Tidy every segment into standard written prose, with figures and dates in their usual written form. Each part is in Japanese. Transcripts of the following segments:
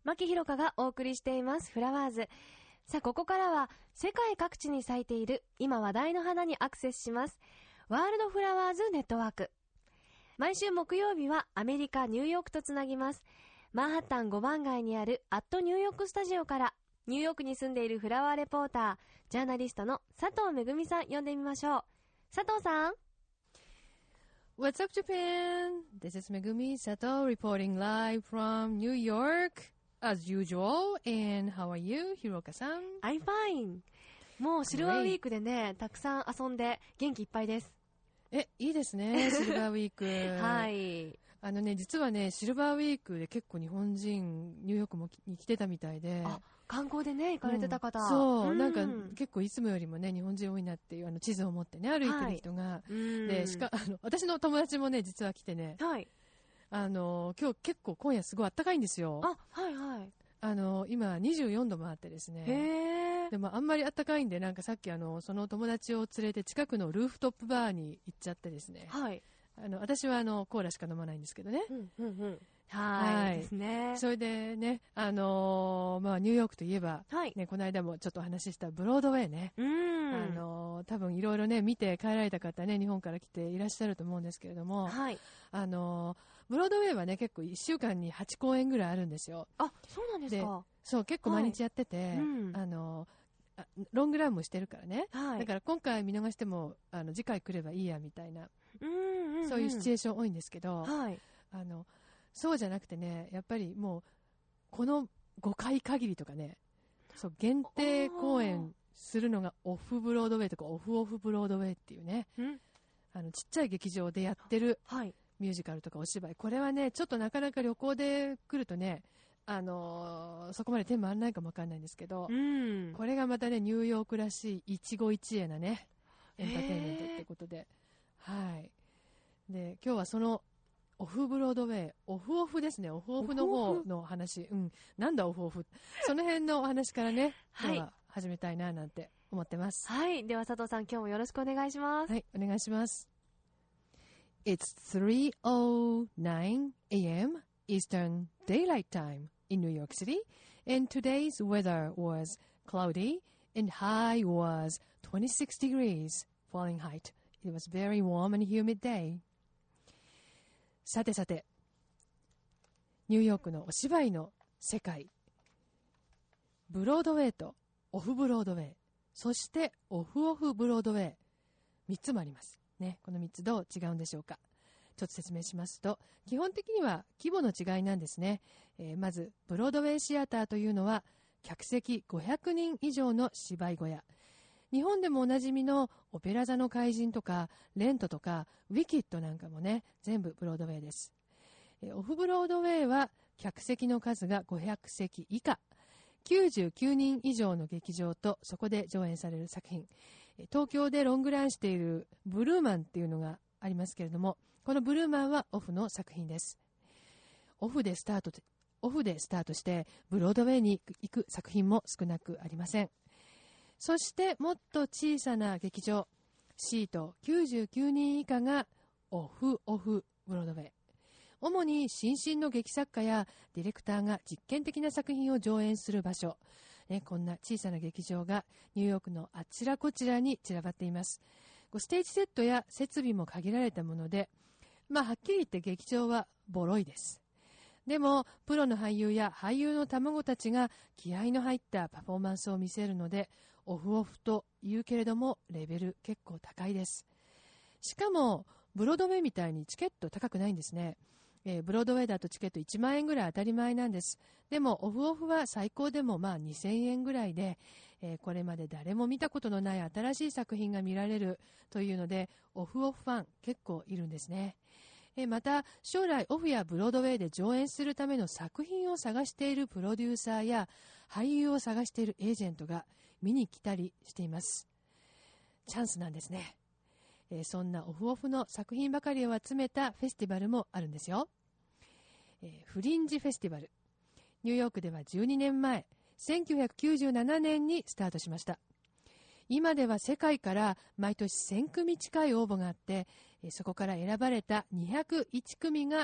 牧ひろかがお送りしていますフラワーズ。さあ、ここからは世界各地に咲いている今話題の花にアクセスします。ワールドフラワーズネットワーク。毎週木曜日はアメリカ・ニューヨークとつなぎます。マンハッタン5番街にあるアットニューヨークスタジオからニューヨークに住んでいるフラワーレポーター、ジャーナリストの佐藤めぐみさん呼んでみましょう。佐藤さん。 What's up, Japan? This is Megumi Sato reporting live from New York, as usual. And how are you, Hiroka-san? I'm fine. もうシルバーウィークでね、たくさん遊んで元気いっぱいです。 いいですね、シルバーウィーク。 はい。 実はね、シルバーウィークで結構日本人、ニューヨークに来てたみたいで。 観光でね、行かれてた方。 そう、なんか結構いつもよりもね、日本人多いなっていう地図を持ってね、歩いてる人が。で、私の友達もね、実は来てね。 はい。 今日結構今夜すごい暖かいんですよ。 はいはい。 今24度もあってですね。 へー。 でもあんまり暖かいんで、なんかさっきその友達を連れて近くのルーフトップバーに行っちゃってですね。 はい。 私はコーラしか飲まないんですけどね。 はい。ですね。 それでね、ニューヨークといえば、ね、この間もちょっとお話ししたブロードウェイね。多分いろいろね、見て帰られた方ね、日本から来ていらっしゃると思うんですけれども、 はい。 ブロードウェイはね、結構1週間に8公演ぐらいあるんですよ。 そうなんですか。 そう、結構毎日やってて、ロングランもしてるからね。だから今回見逃しても、次回来ればいいや、みたいな。そういうシチュエーション多いんですけど、そうじゃなくてね、やっぱりもう、この5回限りとかね、そう、限定公演するのがオフブロードウェイとかオフブロードウェイっていうね、ちっちゃい劇場でやってるミュージカルとかお芝居。これはね、ちょっとなかなか旅行で来るとね、そこまで手回らないかもわかんないんですけど、これがまたね、ニューヨークらしい一期一会なね、エンターテインメントってことで、はい。で、今日はその、オフブロードウェイ、オフですね、オフの方の話、なんだオフ。その辺のお話からね、今日は始めたいななんて思ってます。 はい。では佐藤さん、今日もよろしくお願いします。 はい、お願いします。It's 3:09 a.m. Eastern Daylight Time in New York City, and today's weather was cloudy and high was 26 degrees Fahrenheit. It was very warm and humid day. さてさて、ニューヨークのお芝居の世界、ブロードウェイとオフブロードウェイ、そしてオフブロードウェイ、3つもあります。ね、この3つどう違うんでしょうか。ちょっと説明しますと、基本的には規模の違いなんですね。まず、ブロードウェイシアターというのは、客席500人以上の芝居小屋。日本でもおなじみのオペラ座の怪人とか、レントとか、ウィキッドなんかもね、全部ブロードウェイです。オフブロードウェイは、客席の数が500席以下。99人以上の劇場とそこで上演される作品。東京でロングランしているブルーマンっていうのがありますけれども、このブルーマンはオフの作品です。オフでスタートして、ブロードウェイに行く作品も少なくありません。そしてもっと小さな劇場、シート99人以下がオフブロードウェイ。主に新進の劇作家やディレクターが実験的な作品を上演する場所。こんな小さな劇場がニューヨークのあちらこちらに散らばっています。ステージセットや設備も限られたもので、はっきり言って劇場はボロいです。でも、プロの俳優や俳優の卵たちが気合の入ったパフォーマンスを見せるので、オフと言うけれども、レベル結構高いです。しかも、ブロードウェイみたいにチケット高くないんですね。ブロードウェイだとチケット1万円ぐらい当たり前なんです。でも、オフは最高でも2000円ぐらいで、これまで誰も見たことのない新しい作品が見られるというので、オフファン結構いるんですね。また、将来オフやブロードウェイで上演するための作品を探しているプロデューサーや俳優を探しているエージェントが見に来たりしています。チャンスなんですね。そんなオフの作品ばかりを集めたフェスティバルもあるんですよ。フリンジフェスティバル。ニューヨークでは12年前、1997年にスタートしました。今では世界から毎年1000組近い応募があって、そこから選ばれた201組が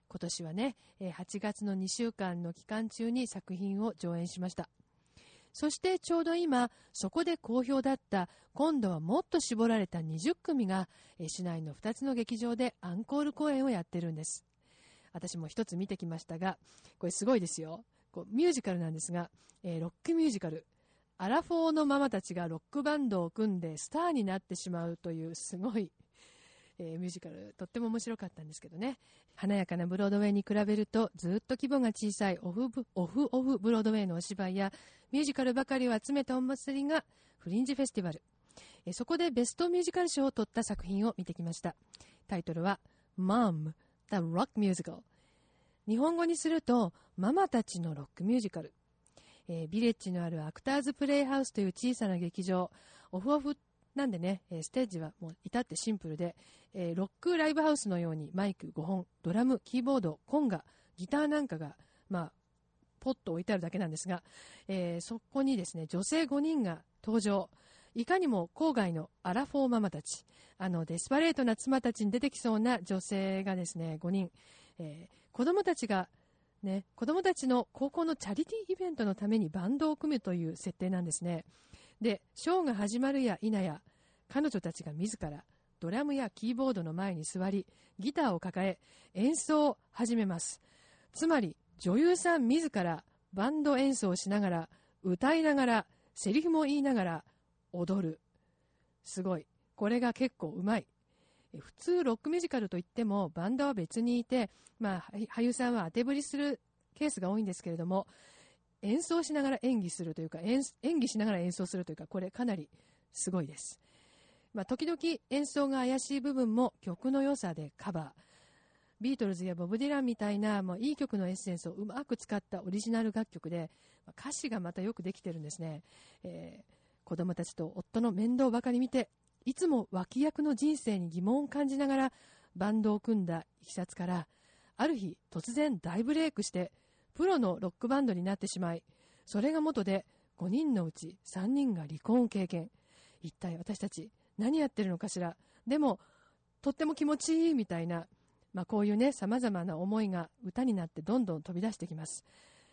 今年はね、8月の2週間の期間中に作品を上演しました。そしてちょうど今、そこで好評だった今度はもっと絞られた20組が、市内の2つの劇場でアンコール公演をやってるんです。私も一つ見てきましたが、これすごいですよ。ミュージカルなんですが、ロックミュージカル。アラフォーのママたちがロックバンドを組んでスターになってしまうというすごい、ミュージカル、とっても面白かったんですけどね。華やかなブロードウェイに比べるとずっと規模が小さいオフブロードウェイのお芝居やミュージカルばかりを集めたお祭りがフリンジフェスティバル。そこでベストミュージカル賞を取った作品を見てきました。タイトルは Mom, The Rock Musical。 日本語にするとママたちのロックミュージカル。ビレッジのあるアクターズプレイハウスという小さな劇場、オフなんでね、ステージはもう至ってシンプルで、ロックライブハウスのようにマイク5本、ドラム、キーボード、コンガ、ギターなんかが、ポッと置いてあるだけなんですが、そこにですね、女性5人が登場。いかにも郊外のアラフォーママたち、デスパレートな妻たちに出てきそうな女性がですね、5人、子供たちの高校のチャリティーイベントのためにバンドを組むという設定なんですね。で、ショーが始まるや否や、彼女たちが自らドラムやキーボードの前に座り、ギターを抱え演奏を始めます。つまり女優さん自らバンド演奏をしながら、歌いながら、セリフも言いながら踊る。すごい。これが結構うまい。普通ロックミュージカルといってもバンドは別にいて、俳優さんは当て振りするケースが多いんですけれども、演奏しながら演技するというか、演技しながら演奏するというか、これかなりすごいです。時々演奏が怪しい部分も曲の良さでカバー。ビートルズやボブ・ディランみたいないい曲のエッセンスをうまく使ったオリジナル楽曲で、歌詞がまたよくできてるんですね。子供たちと夫の面倒ばかり見て、いつも脇役の人生に疑問を感じながらバンドを組んだいきさつから、ある日突然大ブレイクしてプロのロックバンドになってしまい、それが元で5人のうち3人が離婚を経験。一体私たち何やってるのかしら。でもとっても気持ちいいみたいな、こういうね、様々な思いが歌になってどんどん飛び出してきます。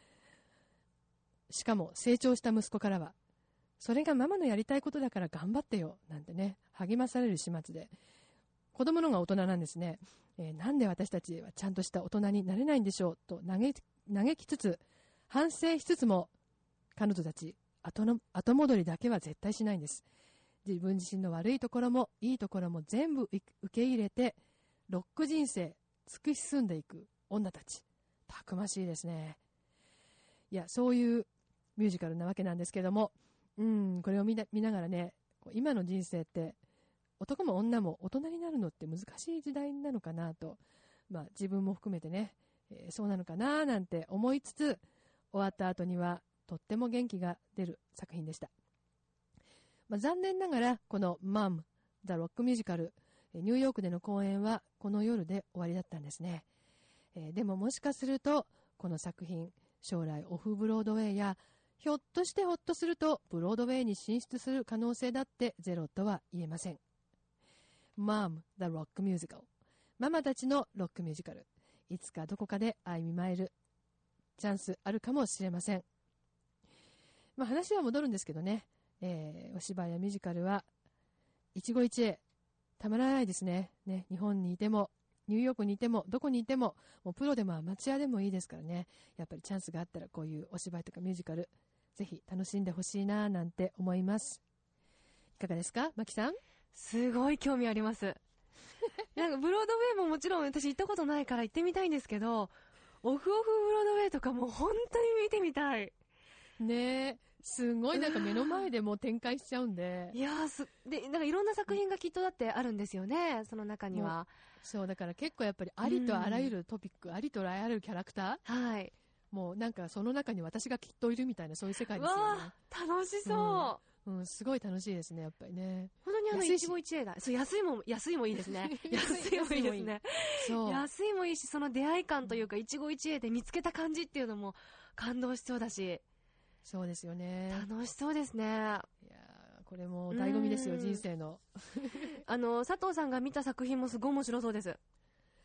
しかも成長した息子からは、それがママのやりたいことだから頑張ってよなんてね、励まされる始末で、子供のが大人なんですね。なんで私たちはちゃんとした大人になれないんでしょうと嘆きつつ、反省しつつも、彼女たち後戻りだけは絶対しないんです。自分自身の悪いところもいいところも全部受け入れて、ロック人生突き進んでいく女たち、たくましいですね。いや、そういうミュージカルなわけなんですけども、これを見ながらね、今の人生って男も女も大人になるのって難しい時代なのかなと、自分も含めてね、そうなのかななんて思いつつ、終わった後にはとっても元気が出る作品でした。残念ながらこの Mom, The Rock Musical、ニューヨークでの公演はこの夜で終わりだったんですね。でももしかするとこの作品、将来オフブロードウェイやひょっとしてほっとするとブロードウェイに進出する可能性だってゼロとは言えません。Mom, The Rock Musical、 ママたちのロックミュージカル、いつかどこかで相見舞えるチャンスあるかもしれません。話は戻るんですけどね、お芝居やミュージカルは一期一会たまらないですね。日本にいてもニューヨークにいてもどこにいても、もうプロでもアマチュアでもいいですからね、やっぱりチャンスがあったらこういうお芝居とかミュージカルぜひ楽しんでほしいななんて思います。いかがですか、マキさん。 すごい興味ありますなんかブロードウェイももちろん私行ったことないから行ってみたいんですけど、オフブロードウェイとかもう本当に見てみたいね。すごいなんか目の前でもう展開しちゃうんで、 いやでなんかいろんな作品がきっとだってあるんですよね、その中には。 そうだから結構やっぱりありとあらゆるトピック、ありとあらゆるキャラクター、はい、 もうなんかその中に私がきっといるみたいな、そういう世界ですよね。 わー楽しそう、 すごい楽しいですね、やっぱりね。 本当に一期一会だ。そう、安いもいいですね安いもいいですね。そう、安いもいいし、その出会い感というか、一期一会で見つけた感じっていうのも感動しそうだし、 そうですよね、 楽しそうですね。いやこれも醍醐味ですよ、人生の佐藤さんが見た作品もすごい面白そうです。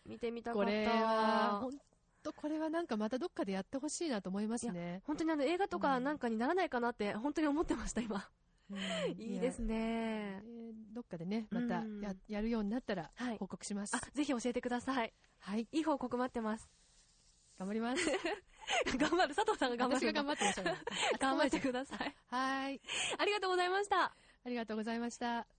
見てみたかった。 これは本当、これはなんかまたどっかでやってほしいなと思いますね。 本当に映画とかなんかにならないかなって本当に思ってました今。いいですね。 どっかでねまたやるようになったら報告します。 ぜひ教えてください。 はい。 いい報告待ってます。 頑張ります。 頑張る。佐藤さんが頑張る。 私が頑張ってました。 頑張ってください。 はい。 ありがとうございました。 ありがとうございました。